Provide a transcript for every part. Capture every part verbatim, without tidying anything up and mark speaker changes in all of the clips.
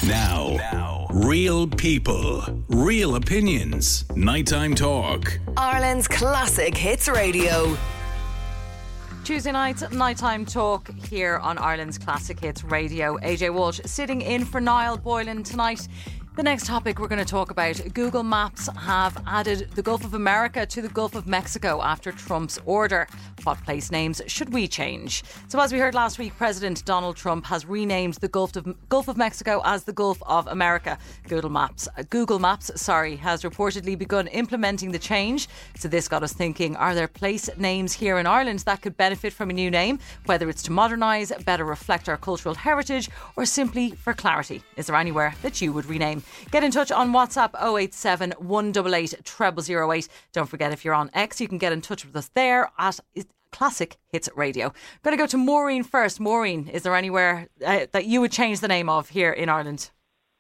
Speaker 1: Now, now, real people, real opinions. Nighttime Talk.
Speaker 2: Ireland's classic hits radio.
Speaker 3: Tuesday night, nighttime talk here on Ireland's Classic Hits Radio. A J Walsh sitting in for Niall Boylan tonight. The next topic we're going to talk about, Google Maps have added the Gulf of America to the Gulf of Mexico after Trump's order. What place names should we change? So as we heard last week, President Donald Trump has renamed the Gulf of, Gulf of Mexico as the Gulf of America. Google Maps, Google Maps, sorry, has reportedly begun implementing the change. So this got us thinking, are there place names here in Ireland that could benefit from a new name? Whether it's to modernise, better reflect our cultural heritage, or simply for clarity. Is there anywhere that you would rename? Get in touch on WhatsApp oh eight seven, one eight eight, zero zero zero eight. Don't forget, if you're on X, you can get in touch with us there at Classic Hits Radio. I'm going to go to Maureen first. Maureen, is there anywhere uh, that you would change the name of here in Ireland?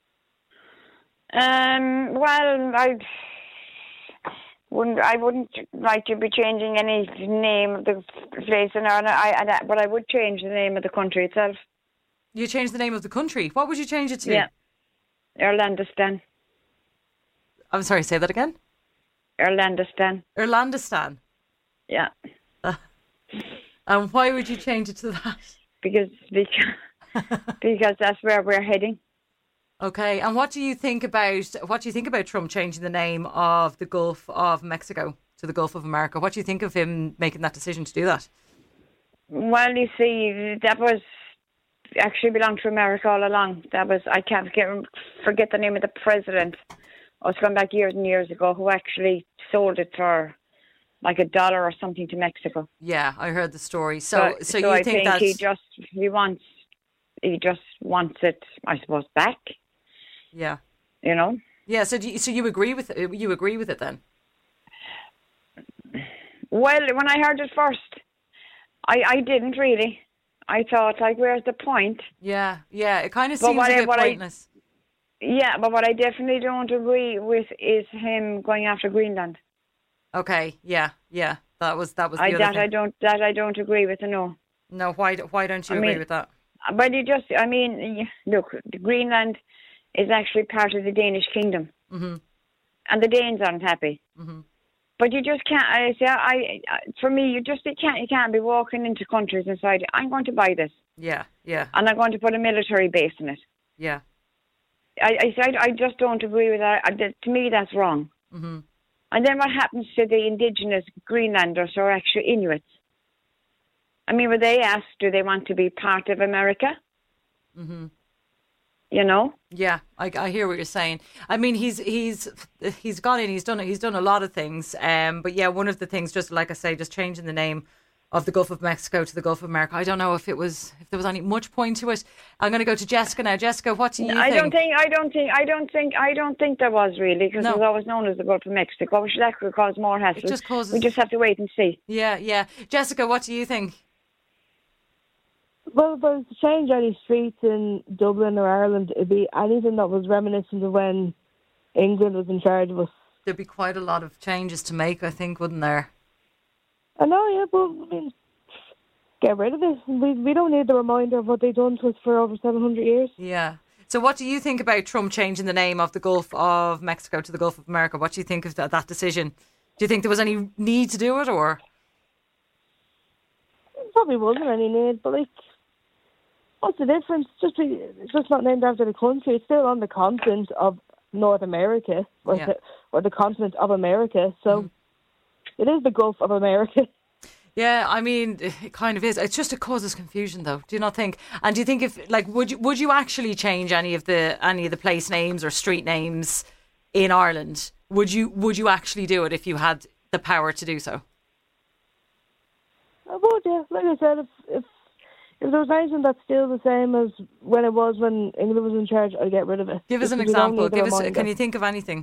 Speaker 4: Um, well, I wouldn't. I wouldn't like to be changing any name of the place in Ireland. I, I, but I would change the name of the country itself.
Speaker 3: You change the name of the country. What would you change it to?
Speaker 4: Yeah. Irlandistan.
Speaker 3: I'm sorry, say that again?
Speaker 4: Irlandistan.
Speaker 3: Irlandistan?
Speaker 4: Yeah.
Speaker 3: Uh, and why would you change it to that?
Speaker 4: Because, because, because that's where we're heading.
Speaker 3: Okay, and what do you think about, what do you think about Trump changing the name of the Gulf of Mexico to the Gulf of America? What do you think of him making that decision to do that?
Speaker 4: Well, you see, that was actually belonged to America all along. That was, I can't forget, forget the name of the president. I was going back years and years ago, who actually sold it for like a dollar or something to Mexico.
Speaker 3: Yeah, I heard the story. So, so,
Speaker 4: so,
Speaker 3: you
Speaker 4: so I
Speaker 3: think,
Speaker 4: think
Speaker 3: that
Speaker 4: he just he wants he just wants it, I suppose, back.
Speaker 3: Yeah.
Speaker 4: You know.
Speaker 3: Yeah. So, do you, so you agree with it? You agree with it then?
Speaker 4: Well, when I heard it first, I I didn't really. I thought, like, where's the point?
Speaker 3: Yeah, yeah. It kind of seems a bit pointless.
Speaker 4: I, yeah, but what I definitely don't agree with is him going after Greenland.
Speaker 3: Okay, yeah, yeah. That was that was the
Speaker 4: I,
Speaker 3: other
Speaker 4: that
Speaker 3: thing.
Speaker 4: I don't that I don't agree with. No.
Speaker 3: No, why why don't you
Speaker 4: I
Speaker 3: agree
Speaker 4: mean,
Speaker 3: with that?
Speaker 4: But you just, I mean, look, Greenland is actually part of the Danish kingdom,
Speaker 3: mm-hmm.
Speaker 4: and the Danes aren't happy.
Speaker 3: Mm-hmm.
Speaker 4: But you just can't. I say, I, I for me, you just you can't. You can't be walking into countries and say, I'm going to buy this.
Speaker 3: Yeah, yeah.
Speaker 4: And I'm going to put a military base in it.
Speaker 3: Yeah.
Speaker 4: I, I said, I just don't agree with that. I, to me, that's wrong.
Speaker 3: Mm-hmm.
Speaker 4: And then what happens to the indigenous Greenlanders or actual Inuits? I mean, were they asked, do they want to be part of America?
Speaker 3: Mm-hmm.
Speaker 4: You know?
Speaker 3: Yeah, I, I hear what you're saying. I mean, he's he's he's gone in, he's done he's done a lot of things. Um, but yeah, one of the things, just like I say, just changing the name of the Gulf of Mexico to the Gulf of America. I don't know if it was if there was any much point to it. I'm going to go to Jessica now. Jessica, what do you
Speaker 4: I
Speaker 3: think?
Speaker 4: don't think I don't think I don't think I don't think there was really, because
Speaker 3: No.
Speaker 4: it was always known as the Gulf of Mexico, which that could cause more hassle.
Speaker 3: It just causes.
Speaker 4: We just have to wait and see.
Speaker 3: Yeah, yeah. Jessica, what do you think?
Speaker 5: Well, if I was to change any streets in Dublin or Ireland, it'd be anything that was reminiscent of when England was in charge of us.
Speaker 3: There'd be quite a lot of changes to make, I think, wouldn't there?
Speaker 5: I know, yeah, but I mean, get rid of it. We we don't need the reminder of what they've done to us for over seven hundred years.
Speaker 3: Yeah. So what do you think about Trump changing the name of the Gulf of Mexico to the Gulf of America? What do you think of that, that decision? Do you think there was any need to do it, or?
Speaker 5: Probably wasn't any need, but like, what's the difference? Just be, it's just not named after the country. It's still on the continent of North America, or,
Speaker 3: Yeah.
Speaker 5: the, or the continent of America. So
Speaker 3: Mm.
Speaker 5: it is the Gulf of America.
Speaker 3: Yeah, I mean, it kind of is. It's just it causes confusion, though. Do you not think? And do you think if, like, would you would you actually change any of the any of the place names or street names in Ireland? Would you would you actually do it if you had the power to do so?
Speaker 5: I would, yeah. Like I said, if if if there was anything that's still the same as when it was when England was in charge, I'd get rid of it.
Speaker 3: Give us an
Speaker 5: Because we don't
Speaker 3: example.
Speaker 5: need the
Speaker 3: Give us.
Speaker 5: reminder.
Speaker 3: Can you think of anything?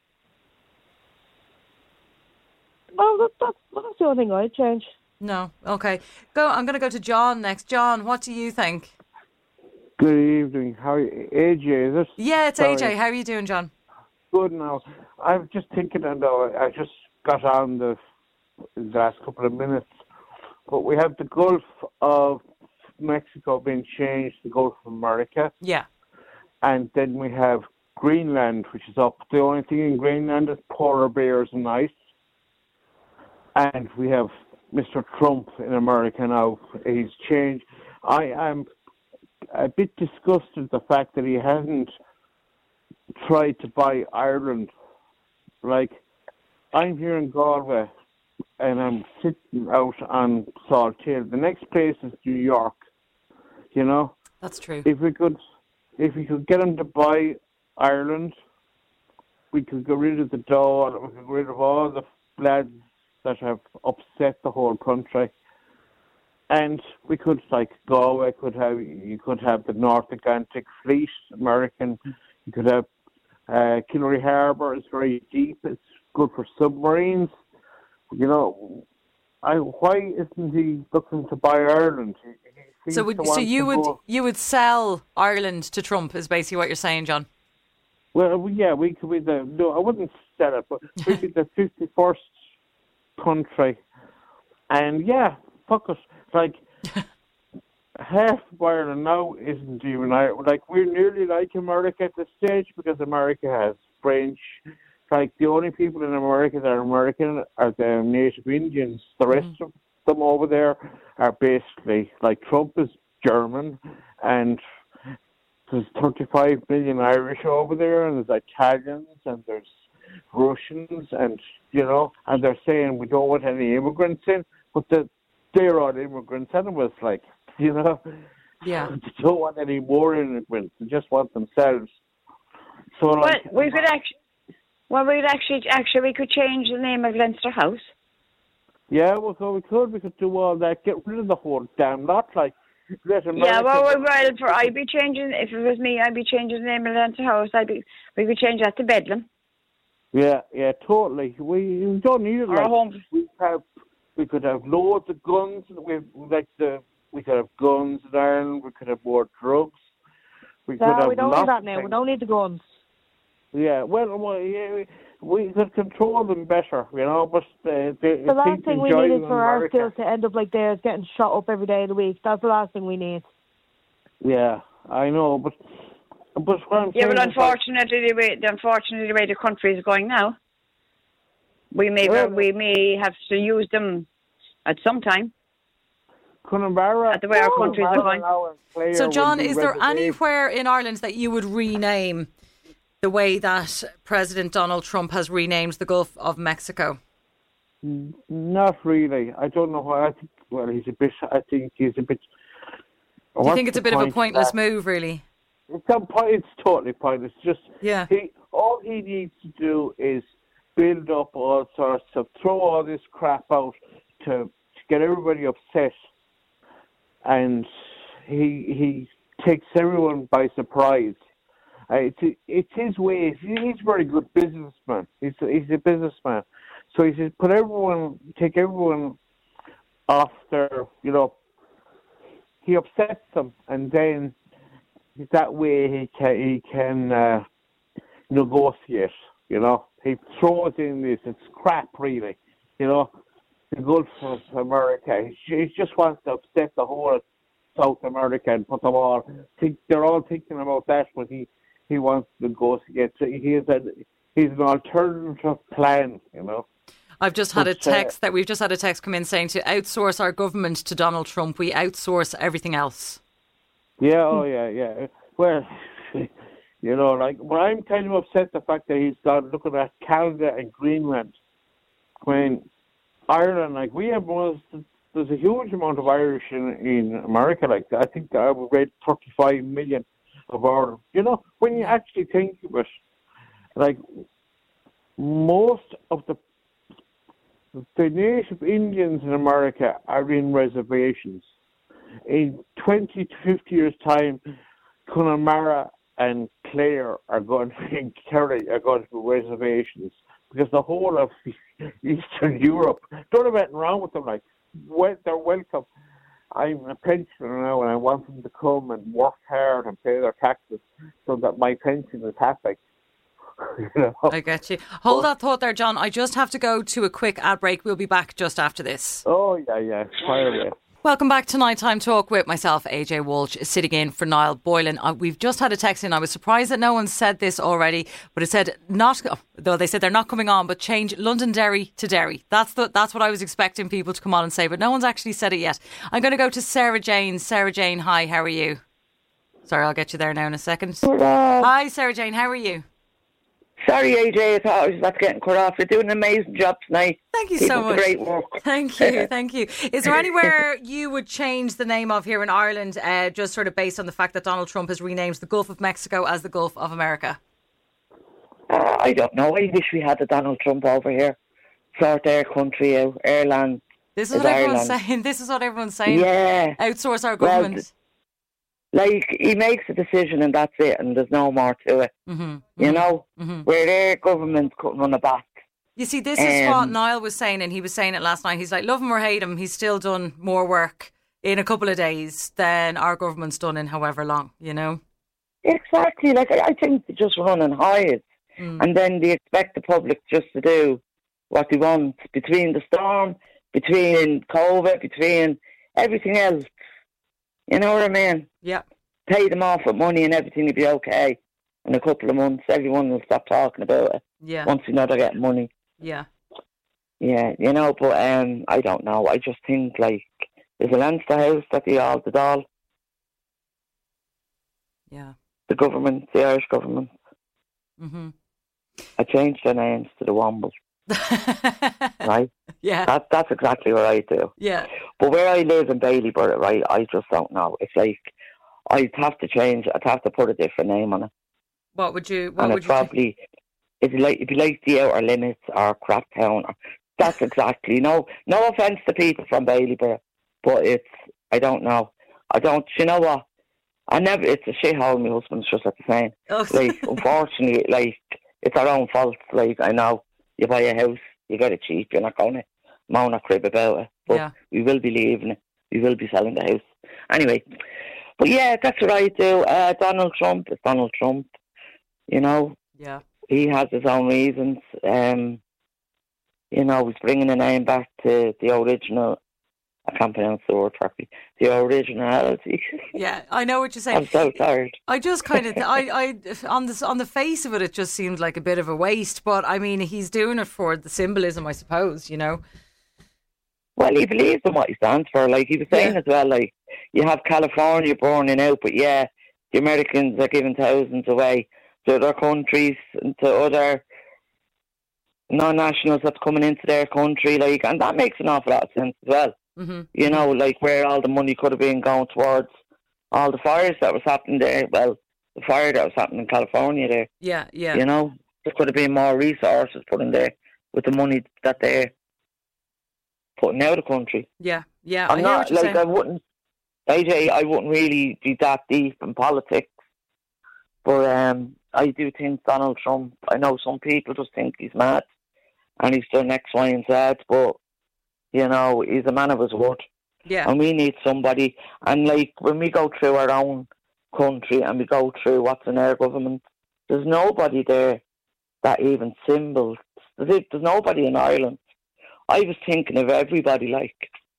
Speaker 5: Well, that, that's, well, that's the only thing I'd change.
Speaker 3: No. Okay. Go. I'm going to go to John next. John, what do you think?
Speaker 6: Good evening. How are you? A J, is it?
Speaker 3: Yeah, it's
Speaker 6: Sorry.
Speaker 3: A J. How are you doing, John?
Speaker 6: Good now. I'm just thinking, and I just got on the, the last couple of minutes, but we have the Gulf of Mexico being changed to the Gulf of America.
Speaker 3: Yeah.
Speaker 6: And then we have Greenland, which is up. The only thing in Greenland is polar bears and ice. And we have Mister Trump in America now. He's changed. I am a bit disgusted at the fact that he hasn't tried to buy Ireland. Like, I'm here in Galway, and I'm sitting out on Salt Hill. The next place is New York, you know?
Speaker 3: That's true.
Speaker 6: If we could, if we could get him to buy Ireland, we could get rid of the Dáil, we could get rid of all the lads that have upset the whole country. And we could, like, Galway could have, you could have the North Atlantic Fleet, American, you could have uh, Killary Harbour, it's very deep, it's good for submarines. You know, I, why isn't he looking to buy Ireland? He, he
Speaker 3: so would, so you would go. you would sell Ireland to Trump, is basically what you're saying, John?
Speaker 6: Well, yeah, we could be the, no, I wouldn't sell it, but we'd be the fifty-first country. And yeah, fuck us. Like, half of Ireland now isn't even Ireland. Like, we're nearly like America at this stage because America has French. Like, the only people in America that are American are the native Indians. The rest mm. of them over there are basically, like, Trump is German, and there's thirty-five million Irish over there, and there's Italians, and there's Russians, and, you know, and they're saying we don't want any immigrants in, but the, they're all immigrants anyways, like, you know.
Speaker 3: Yeah.
Speaker 6: They don't want any more immigrants, they just want themselves. So, like,
Speaker 4: well, we could actually... Well, we'd actually, actually, we could change the name of Leinster House.
Speaker 6: Yeah, well, so we could, we could do all that, get rid of the whole damn lot, like, let America...
Speaker 4: Yeah, well, well, for, I'd be changing, if it was me, I'd be changing the name of Leinster House, I'd be, we could change that to Bedlam.
Speaker 6: Yeah, yeah, totally. We, we don't need it,
Speaker 4: or
Speaker 6: like,
Speaker 4: home.
Speaker 6: we have, we could have loads of guns, we like the, we could have guns in Ireland, we could have more drugs, we
Speaker 5: no,
Speaker 6: could have
Speaker 5: we don't
Speaker 6: need
Speaker 5: that now, things. We don't need the guns.
Speaker 6: Yeah, well, well yeah, we, we could control them better, you know, but uh, they,
Speaker 5: the last thing we need is for our
Speaker 6: America.
Speaker 5: skills to end up like theirs, getting shot up every day of the week. That's the last thing we need.
Speaker 6: Yeah, I know, but but what I'm
Speaker 4: yeah,
Speaker 6: saying
Speaker 4: but unfortunately,
Speaker 6: like,
Speaker 4: the way unfortunately the way the country is going now, we may
Speaker 6: well,
Speaker 4: we may have to use them at some time.
Speaker 6: Connemara,
Speaker 4: at the way our country is going.
Speaker 3: So, John, is there anywhere in Ireland that you would rename the way that President Donald Trump has renamed the Gulf of Mexico?
Speaker 6: Not really. I don't know why. I think, well, he's a bit, I think he's a bit...
Speaker 3: Do you think it's a bit of a pointless move, really?
Speaker 6: It's, a, it's totally pointless. Just,
Speaker 3: yeah.
Speaker 6: he, all he needs to do is build up all sorts of, throw all this crap out to, to get everybody upset. And he he takes everyone by surprise. Uh, it's, it's his way. He's a very good businessman. He's a, he's a businessman. So he says, put everyone, take everyone off their, you know, he upsets them, and then that way he can, he can uh, negotiate, you know. He throws in this, it's crap, really, you know. The Gulf of America. He, he just wants to upset the whole South America and put them all, think, they're all thinking about that when he He wants to negotiate. So he is a, he's an alternative plan, you know.
Speaker 3: I've just had a text that we've just had a text come in saying to outsource our government to Donald Trump. We outsource everything else.
Speaker 6: Yeah, oh yeah, yeah. Well, you know, like, well, I'm kind of upset the fact that he's gone looking at Canada and Greenland when Ireland, like, we have most, there's a huge amount of Irish in, in America. Like, I think I would rate thirty-five million of our, you know, when you actually think of it, like, most of the the native Indians in America are in reservations. In twenty to fifty years' time, Connemara and Clare are going to, and Kerry are going to be reservations because the whole of Eastern Europe, don't have anything wrong with them, like, well, they're welcome. I'm a pensioner now and I want them to come and work hard and pay their taxes so that my pension is happy. You know?
Speaker 3: I get you. Hold that thought there, John. I just have to go to a quick ad break. We'll be back just after this.
Speaker 6: Oh, yeah, yeah. Fire away.
Speaker 3: Welcome back to Nighttime Talk with myself, A J Walsh, sitting in for Niall Boylan. Uh, we've just had a text in. I was surprised that no one said this already, but it said not, though they said they're not coming on, but change Londonderry to Derry. That's the that's what I was expecting people to come on and say, but no one's actually said it yet. I'm going to go to Sarah Jane. Sarah Jane, hi, how are you? Sorry, I'll get you there now in a second.
Speaker 7: Hello.
Speaker 3: Hi, Sarah Jane, how are you?
Speaker 7: Sorry, A J, I thought I was about to get cut off. You're doing an amazing job tonight.
Speaker 3: Thank you
Speaker 7: Keep
Speaker 3: so
Speaker 7: up
Speaker 3: much.
Speaker 7: the great work.
Speaker 3: Thank you, thank you. Is there anywhere you would change the name of here in Ireland, uh, just sort of based on the fact that Donald Trump has renamed the Gulf of Mexico as the Gulf of America?
Speaker 7: Uh, I don't know. I wish we had a Donald Trump over here. Sort their country out. Ireland.
Speaker 3: This is,
Speaker 7: is
Speaker 3: what everyone's
Speaker 7: Ireland.
Speaker 3: saying. This is what everyone's saying.
Speaker 7: Yeah.
Speaker 3: Outsource our
Speaker 7: Well,
Speaker 3: government.
Speaker 7: Like, he makes a decision and that's it, and there's no more to it.
Speaker 3: Mm-hmm.
Speaker 7: You know?
Speaker 3: Mm-hmm.
Speaker 7: Where their government couldn't run a back.
Speaker 3: You see, this is what
Speaker 7: Um,
Speaker 3: Niall was saying, and he was saying it last night. He's like, love him or hate him, he's still done more work in a couple of days than our government's done in however long, you know?
Speaker 7: Exactly. Like, I I think they just run and hide.
Speaker 3: Mm.
Speaker 7: And then they expect the public just to do what they want between the storm, between COVID, between everything else. You know what I mean?
Speaker 3: Yeah.
Speaker 7: Pay them off with money and everything will be okay. In a couple of months, everyone will stop talking about it.
Speaker 3: Yeah.
Speaker 7: Once they know they're getting money.
Speaker 3: Yeah.
Speaker 7: Yeah, you know, but um, I don't know. I just think, like, there's a Leinster House that they all did all.
Speaker 3: Yeah.
Speaker 7: The government, the Irish government.
Speaker 3: Mm-hmm.
Speaker 7: I changed their names to the Wombles. Right?
Speaker 3: Yeah.
Speaker 7: That, that's exactly what I do.
Speaker 3: Yeah.
Speaker 7: But where I live in Baileyborough, right, I just don't know. It's like, I'd have to change, I'd have to put a different name on it.
Speaker 3: What would you, what
Speaker 7: and
Speaker 3: would
Speaker 7: it
Speaker 3: you
Speaker 7: probably, it'd be like, it'd be like the Outer Limits or Craptown. Or, that's exactly, no no offence to people from Baileyborough, but it's, I don't know. I don't, you know what? I never, it's a shithole, my husband's just at the same.
Speaker 3: Oh.
Speaker 7: Like, unfortunately, like, it's our own fault. Like, I know, you buy a house, you get it cheap, you're not going to moan or crib about it. But
Speaker 3: Yeah.
Speaker 7: we will be leaving it. We will be selling the house. Anyway, but yeah, that's what I do. Uh, Donald Trump is Donald Trump. You know,
Speaker 3: Yeah.
Speaker 7: he has his own reasons. Um, you know, he's bringing the name back to the original. I can't pronounce the word properly. The originality.
Speaker 3: Yeah, I know what you're saying.
Speaker 7: I'm so tired.
Speaker 3: I just kind of, I, I, on the on the face of it, it just seemed like a bit of a waste. But I mean, he's doing it for the symbolism, I suppose. You know.
Speaker 7: Well, he believes in what he stands for. Like he was saying
Speaker 3: Yeah.
Speaker 7: as well, like you have California burning out, but yeah, the Americans are giving thousands away to other countries and to other non-nationals that's coming into their country, like, and that makes an awful lot of sense as well.
Speaker 3: Mm-hmm.
Speaker 7: You know, like where all the money could have been going towards all the fires that was happening there. Well, the fire that was happening in California there.
Speaker 3: Yeah, yeah.
Speaker 7: You know, there could have been more resources put in there with the money that they're putting out of the country.
Speaker 3: Yeah, yeah.
Speaker 7: I'm
Speaker 3: I hear
Speaker 7: not
Speaker 3: what you're
Speaker 7: like
Speaker 3: saying.
Speaker 7: I wouldn't, A J. I wouldn't really be that deep in politics, but um, I do think Donald Trump. I know some people just think he's mad, and he's done X, Y, and Z, but you know he's a man of his word,
Speaker 3: Yeah,
Speaker 7: and we need somebody. And like when we go through our own country and we go through what's in our government, there's nobody there that even symbols. There's, there's nobody in Ireland. I was thinking of everybody, like,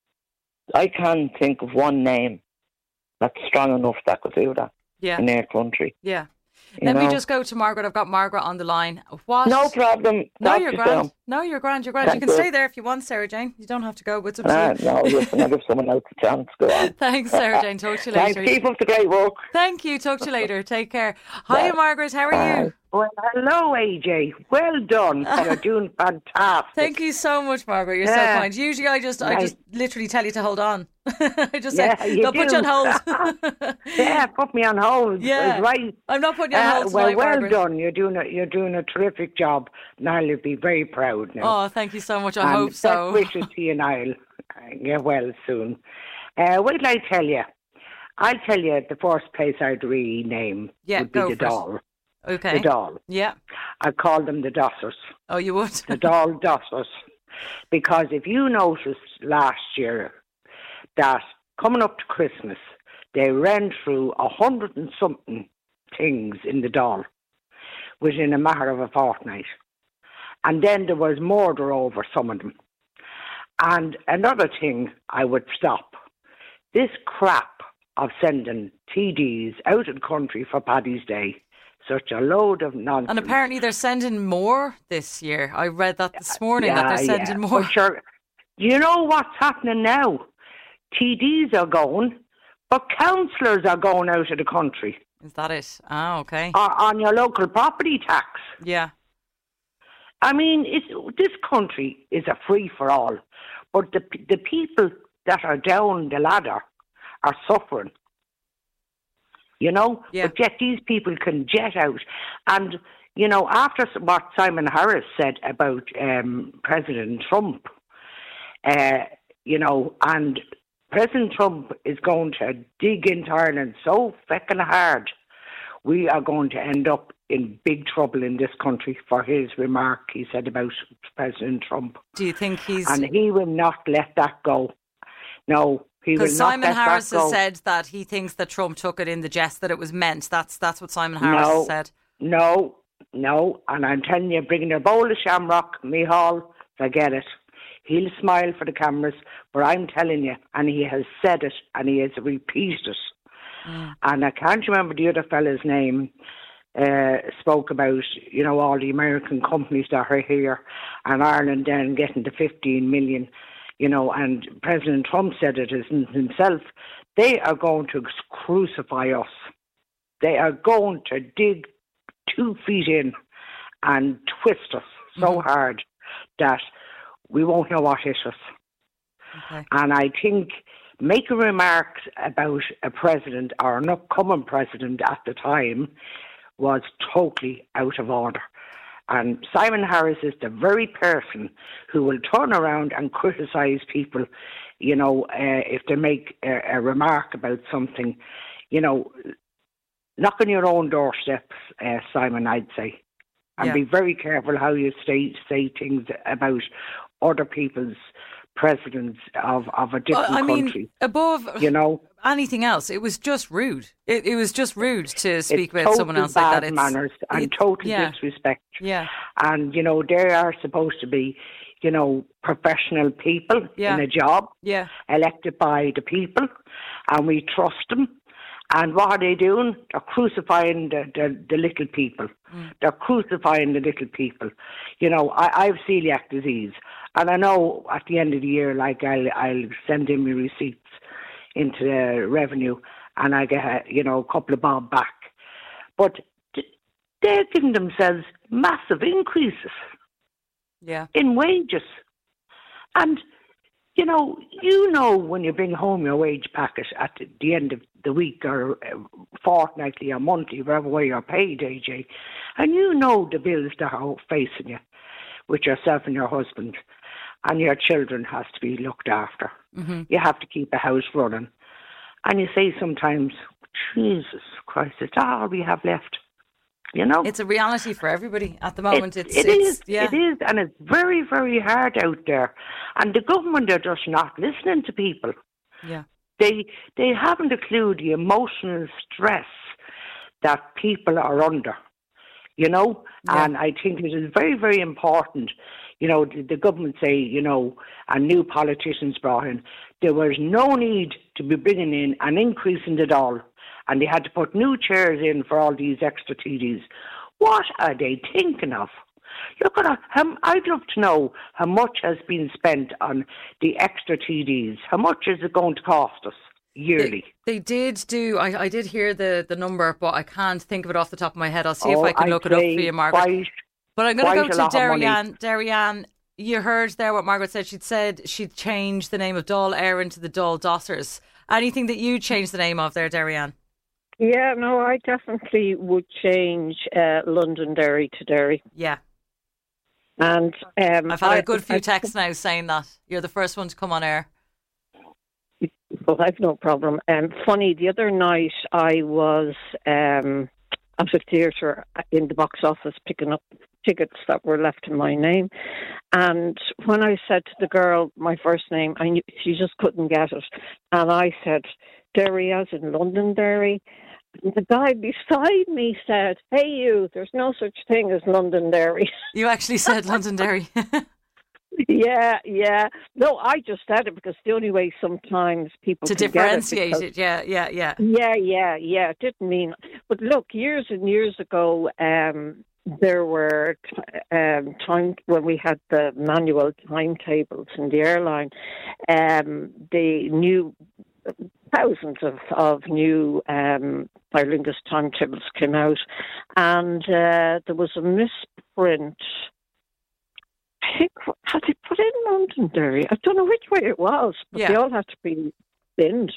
Speaker 7: I can't think of one name that's strong enough that could do that
Speaker 3: yeah,
Speaker 7: in their country.
Speaker 3: yeah.
Speaker 7: you
Speaker 3: Let me
Speaker 7: know?
Speaker 3: just go to Margaret. I've got Margaret on the line. What?
Speaker 7: No problem.
Speaker 3: No,
Speaker 7: Talk
Speaker 3: you're
Speaker 7: to
Speaker 3: grand.
Speaker 7: them.
Speaker 3: No, you're grand. You're grand.
Speaker 7: Thank
Speaker 3: you can
Speaker 7: you.
Speaker 3: stay there if you want, Sarah Jane. You don't have to go. But it's up to
Speaker 7: Ah,
Speaker 3: you.
Speaker 7: no, listen, I'll give someone else a chance. Go on.
Speaker 3: Thanks, Sarah Jane. Talk to you
Speaker 7: Thanks.
Speaker 3: later.
Speaker 7: Keep up the great work.
Speaker 3: Thank you. Talk to you later. Take care. Hiya,
Speaker 7: Bye.
Speaker 3: Margaret. How are you?
Speaker 8: Well, hello, A J. Well done. You're doing fantastic.
Speaker 3: Thank you so much, Margaret. You're
Speaker 8: Yeah.
Speaker 3: so kind. Usually, I just, I
Speaker 8: Right.
Speaker 3: just literally tell you to hold on. I just
Speaker 8: Yeah,
Speaker 3: say,
Speaker 8: you
Speaker 3: they'll put you on
Speaker 8: do.
Speaker 3: hold.
Speaker 8: Yeah, put me on hold.
Speaker 3: Yeah.
Speaker 8: It's right.
Speaker 3: I'm not putting you on
Speaker 8: Uh,
Speaker 3: hold
Speaker 8: well,
Speaker 3: tonight,
Speaker 8: well
Speaker 3: Margaret.
Speaker 8: done. You're doing a you're doing a terrific job. Niall will be very proud now.
Speaker 3: Oh, thank you so much. I
Speaker 8: and
Speaker 3: hope so.
Speaker 8: Best wishes to you, Niall. Uh, Get well soon. Uh, what did I tell you? I'll tell you the first place I'd rename
Speaker 3: Yeah,
Speaker 8: would be
Speaker 3: go
Speaker 8: the
Speaker 3: for it.
Speaker 8: doll.
Speaker 3: Okay.
Speaker 8: The doll.
Speaker 3: Yeah.
Speaker 8: I call them the Dossers.
Speaker 3: Oh, you would?
Speaker 8: The doll Dossers. Because if you noticed last year that coming up to Christmas, they ran through a hundred and something things in the doll within a matter of a fortnight. And then there was murder over some of them. And another thing I would stop this crap of sending T Ds out of the country for Paddy's Day, such a load of nonsense.
Speaker 3: And apparently they're sending more this year. I read that this morning,
Speaker 8: yeah,
Speaker 3: that they're sending
Speaker 8: yeah.
Speaker 3: more.
Speaker 8: But sure, you know what's happening now? T Ds are going, but councillors are going out of the country.
Speaker 3: Is that it? Ah, okay.
Speaker 8: Or on your local property tax.
Speaker 3: Yeah.
Speaker 8: I mean, it's, this country is a free-for-all, but the the people that are down the ladder are suffering. You know?
Speaker 3: Yeah.
Speaker 8: But yet these people can jet out. And, you know, after what Simon Harris said about um, President Trump, uh, you know, and President Trump is going to dig into Ireland so feckin' hard, we are going to end up in big trouble in this country for his remark he said about President Trump.
Speaker 3: Do you think he's...
Speaker 8: And he will not let that go. No, he will not let that go.
Speaker 3: Because Simon Harris has said that he thinks that Trump took it in the jest that it was meant. That's that's what Simon Harris
Speaker 8: no,
Speaker 3: said.
Speaker 8: No, no. And I'm telling you, bringing a bowl of shamrock, Micheál, forget it. He'll smile for the cameras, but I'm telling you, and he has said it, and he has repeated it. Mm. And I can't remember the other fella's name, uh, spoke about, you know, all the American companies that are here, and Ireland then getting to fifteen million, you know, and President Trump said it himself. They are going to crucify us. They are going to dig two feet in and twist us so mm. hard that we won't know what hit us. Okay. And I think making remarks about a president or an upcoming president at the time was totally out of order. And Simon Harris is the very person who will turn around and criticise people, you know, uh, if they make a, a remark about something, you know, knock on your own doorsteps, uh, Simon, I'd say. And yeah. be very careful how you say, say things about other people's presidents of, of a different
Speaker 3: well, I mean,
Speaker 8: country.
Speaker 3: Above
Speaker 8: you know,
Speaker 3: anything else, it was just rude. It, it was just rude to speak
Speaker 8: it's
Speaker 3: about someone else
Speaker 8: bad
Speaker 3: like that. It's
Speaker 8: manners and
Speaker 3: it,
Speaker 8: total
Speaker 3: yeah.
Speaker 8: disrespect.
Speaker 3: Yeah.
Speaker 8: And, you know, they are supposed to be, you know, professional people
Speaker 3: yeah.
Speaker 8: in a job,
Speaker 3: yeah.
Speaker 8: elected by the people, and we trust them. And what are they doing? They're crucifying the, the, the little people. Mm. They're crucifying the little people. You know, I, I have celiac disease. And I know at the end of the year, like, I'll, I'll send in my receipts into the revenue and I get, a, you know, a couple of bob back. But they're giving themselves massive increases
Speaker 3: yeah.
Speaker 8: in wages. And, you know, you know when you bring home your wage packet at the end of the week or fortnightly or monthly, wherever way you're paid, A J, and you know the bills that are facing you with yourself and your husband, and your children has to be looked after.
Speaker 3: Mm-hmm.
Speaker 8: You have to keep a house running. And you say sometimes, Jesus Christ, it's all we have left. You know?
Speaker 3: It's a reality for everybody at the moment.
Speaker 8: It,
Speaker 3: it's,
Speaker 8: it
Speaker 3: it's,
Speaker 8: is,
Speaker 3: yeah.
Speaker 8: it is, and it's very, very hard out there. And the government are just not listening to people.
Speaker 3: Yeah.
Speaker 8: They they haven't a clue the emotional stress that people are under, you know? Yeah. And I think it is very, very important. You know, the, the government say, you know, and new politicians brought in, there was no need to be bringing in an increase in it all. And they had to put new chairs in for all these extra T Ds. What are they thinking of? Look at that. How, I'd love to know how much has been spent on the extra T Ds. How much is it going to cost us yearly?
Speaker 3: They, they did do, I, I did hear the, the number, but I can't think of it off the top of my head. I'll see
Speaker 8: oh,
Speaker 3: if I can
Speaker 8: I'd
Speaker 3: look it up for you, Margaret.
Speaker 8: Quite,
Speaker 3: but I'm going to go to
Speaker 8: Darianne.
Speaker 3: Darianne, you heard there what Margaret said. She'd said she'd changed the name of Dáil Éireann to the Dáil Dossers. Anything that you changed the name of there, Darianne?
Speaker 9: Yeah, no, I definitely would change uh, Londonderry to Derry.
Speaker 3: Yeah.
Speaker 9: And um,
Speaker 3: I've had
Speaker 9: I,
Speaker 3: a good few
Speaker 9: I,
Speaker 3: texts now saying that. You're the first one to come on air.
Speaker 9: Well, I've no problem. Um, funny, the other night I was um, at a theatre in the box office picking up tickets that were left in my name. And when I said to the girl my first name, I knew she just couldn't get it. And I said, Derry as in Londonderry. And the guy beside me said, hey you, there's no such thing as Londonderry.
Speaker 3: You actually said Londonderry.
Speaker 9: Yeah, yeah. No, I just said it because the only way sometimes people
Speaker 3: to
Speaker 9: can
Speaker 3: differentiate
Speaker 9: get
Speaker 3: it, it. Yeah, yeah, yeah.
Speaker 9: Yeah, yeah, yeah. It didn't mean. But look, years and years ago, um, there were um, time when we had the manual timetables in the airline. Um, the new thousands of of new um, Aer Lingus timetables came out, and uh, there was a misprint. I think, had they put in Londonderry? I don't know which way it was, but
Speaker 3: Yeah.
Speaker 9: they all had to be binned.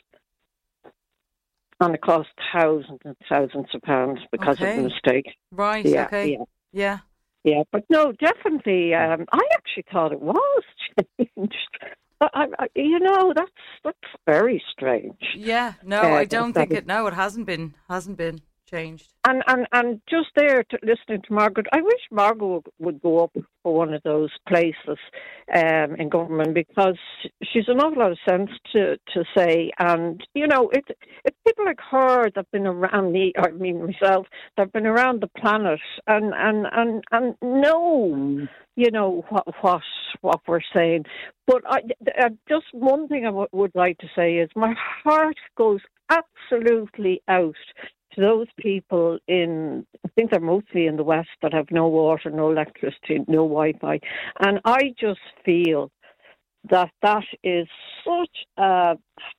Speaker 9: And it cost thousands and thousands of pounds because
Speaker 3: Okay.
Speaker 9: of the mistake.
Speaker 3: Right,
Speaker 9: Yeah,
Speaker 3: okay.
Speaker 9: yeah.
Speaker 3: Yeah.
Speaker 9: Yeah, but no, definitely. Um, I actually thought it was changed. But I, I, you know, that's that's very strange.
Speaker 3: Yeah, no,
Speaker 9: Uh,
Speaker 3: I don't
Speaker 9: that
Speaker 3: think
Speaker 9: is-
Speaker 3: it, no, it hasn't been, hasn't been changed.
Speaker 9: And and and just there, to, listening to Margaret, I wish Margaret would, would go up for one of those places um, in government, because she's an awful lot of sense to, to say. And you know, it's it's people like her that've been around me. I mean myself, that've been around the planet and and and and know, you know, what what what we're saying. But I, uh, just one thing I w- would like to say is my heart goes absolutely out to those people in, I think they're mostly in the West, that have no water, no electricity, no Wi-Fi. And I just feel that that is such a,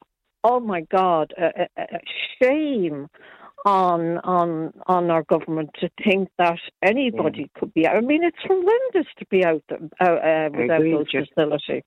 Speaker 9: oh my God, a, a, a shame on on on our government to think that anybody yeah. could be out. I mean, it's horrendous to be out uh, uh, without those facilities.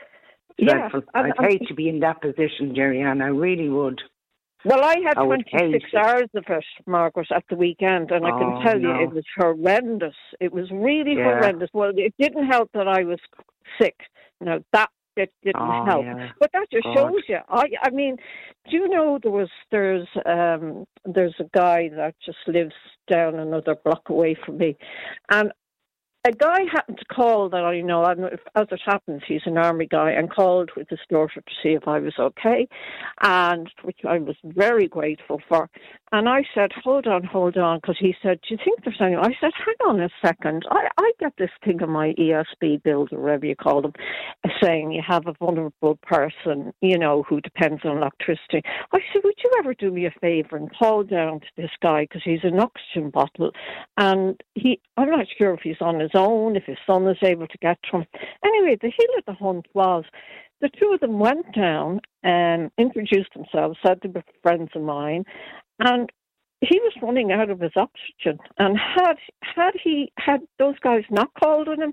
Speaker 8: Yeah, I'd and, hate and, to be in that position, Jerry-Ann. I really would.
Speaker 9: Well, I had
Speaker 8: I
Speaker 9: twenty-six hours of it, Margaret, at the weekend, and I can
Speaker 8: oh,
Speaker 9: tell
Speaker 8: no.
Speaker 9: you it was horrendous. It was really
Speaker 8: yeah.
Speaker 9: horrendous. Well, it didn't help that I was sick. Now, that it didn't
Speaker 8: oh,
Speaker 9: help.
Speaker 8: Yeah.
Speaker 9: But that just
Speaker 8: God.
Speaker 9: shows you. I I mean, do you know there was there's um there's a guy that just lives down another block away from me, and a guy happened to call that I know, and as it happens, he's an army guy, and called with his daughter to see if I was okay, and which I was very grateful for. And I said, hold on, hold on, because he said, do you think there's any? I said, hang on a second. I, I get this thing on my E S B bills, or whatever you call them, saying you have a vulnerable person, you know, who depends on electricity. I said, would you ever do me a favour and call down to this guy, because he's an oxygen bottle, and he, I'm not sure if he's on his own, if his son is able to get to him. Anyway, the heel of the hunt was the two of them went down and introduced themselves, said they were friends of mine, and he was running out of his oxygen. And had had he had those guys not called on him,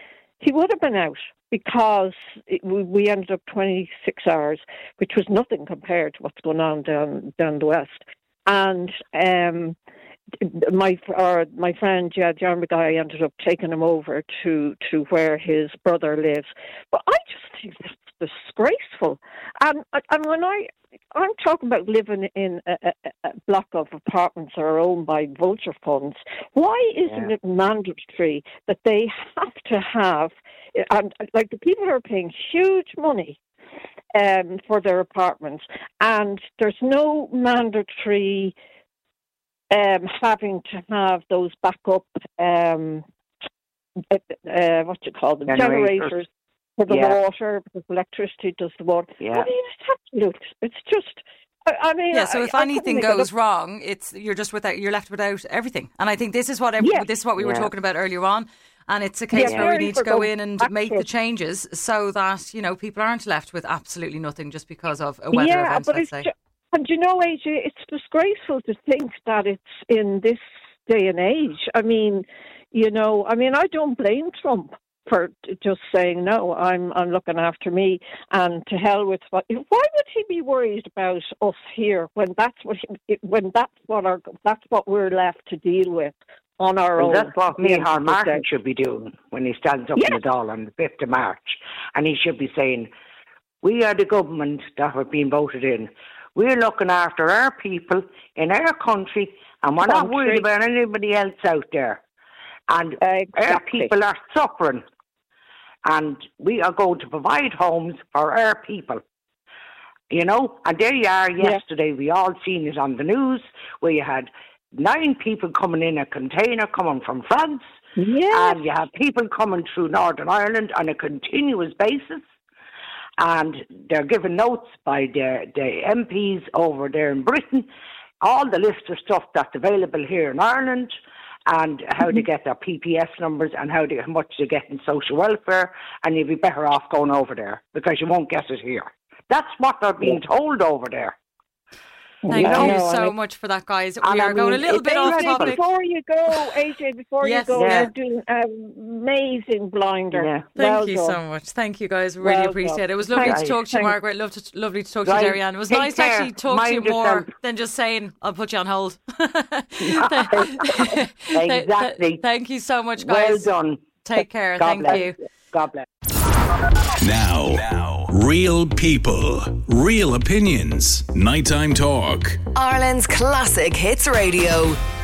Speaker 9: he would have been out, because it, we, we ended up twenty-six hours, which was nothing compared to what's going on down down the west. And um My or my friend, yeah, the army guy, ended up taking him over to, to where his brother lives. But I just think that's disgraceful. And and when I I'm talking about living in a, a, a block of apartments that are owned by vulture funds, why isn't yeah. it mandatory that they have to have, and like the people are paying huge money um, for their apartments, and there's no mandatory Um, having to have those backup, um, uh, uh, what do you call them, generators, generators for the yeah. water, because electricity does the water.
Speaker 8: Yeah.
Speaker 9: I mean, it's absolute. It's just. I, I mean,
Speaker 3: yeah. So if
Speaker 9: I,
Speaker 3: anything
Speaker 9: I
Speaker 3: goes wrong, it's you're just without. You're left without everything. And I think this is what every,
Speaker 9: yeah.
Speaker 3: this is what we
Speaker 8: yeah.
Speaker 3: were talking about earlier on. And it's a case
Speaker 9: yeah.
Speaker 3: where we need to go in and
Speaker 9: access.
Speaker 3: make the changes so that, you know, people aren't left with absolutely nothing just because of a weather
Speaker 9: yeah,
Speaker 3: event.
Speaker 9: but
Speaker 3: Let's
Speaker 9: it's
Speaker 3: say.
Speaker 9: Ju- And you know, A J, it's disgraceful to think that it's in this day and age. I mean, you know, I mean, I don't blame Trump for just saying, no, I'm I'm looking after me, and to hell with what. Why would he be worried about us here when that's what he, when that's what our that's what we're left to deal with on our
Speaker 8: well,
Speaker 9: own?
Speaker 8: That's what Micheál Martin should be doing when he stands up yeah. in the Dáil on the fifth of March, and he should be saying, we are the government that have been voted in. We're looking after our people in our country, and we're not worried about anybody else out there. And
Speaker 9: exactly.
Speaker 8: our people are suffering, and we are going to provide homes for our people. You know, and there you are yesterday, yeah. we all seen it on the news, where you had nine people coming in a container coming from France, Yeah. And you have people coming through Northern Ireland on a continuous basis. And they're given notes by the, the M Ps over there in Britain, all the list of stuff that's available here in Ireland, and how mm-hmm. they get their P P S numbers and how, they, how much they get in social welfare, and you'd be better off going over there because you won't get it here. That's what they're being yeah. told over there.
Speaker 3: Thank
Speaker 8: you,
Speaker 3: you
Speaker 8: know,
Speaker 3: so
Speaker 8: and
Speaker 3: much for that, guys. We
Speaker 8: and
Speaker 3: are
Speaker 8: I mean,
Speaker 3: going a little bit off topic.
Speaker 9: Before you go, A J, before
Speaker 3: yes,
Speaker 9: you go,
Speaker 3: yeah.
Speaker 9: you're doing an amazing blinder.
Speaker 8: Yeah.
Speaker 3: Thank
Speaker 9: well
Speaker 3: you
Speaker 9: done.
Speaker 3: so much. Thank you, guys. Really
Speaker 9: well
Speaker 3: appreciate
Speaker 9: done.
Speaker 3: it. It was lovely
Speaker 8: Thank
Speaker 3: to talk to you,
Speaker 8: Thank
Speaker 3: Margaret. Love to, lovely to talk
Speaker 8: right.
Speaker 3: to you, Darianne. It was
Speaker 8: Take
Speaker 3: nice
Speaker 8: care.
Speaker 3: to actually talk
Speaker 8: Mind
Speaker 3: to you more
Speaker 8: yourself.
Speaker 3: than just saying, I'll put you on hold.
Speaker 8: Exactly.
Speaker 3: Thank you so much, guys.
Speaker 8: Well done.
Speaker 3: Take care.
Speaker 8: God
Speaker 3: Thank
Speaker 8: bless.
Speaker 3: you.
Speaker 8: God bless.
Speaker 1: Now, now, real people, real opinions. Nighttime Talk.
Speaker 2: Ireland's Classic Hits Radio.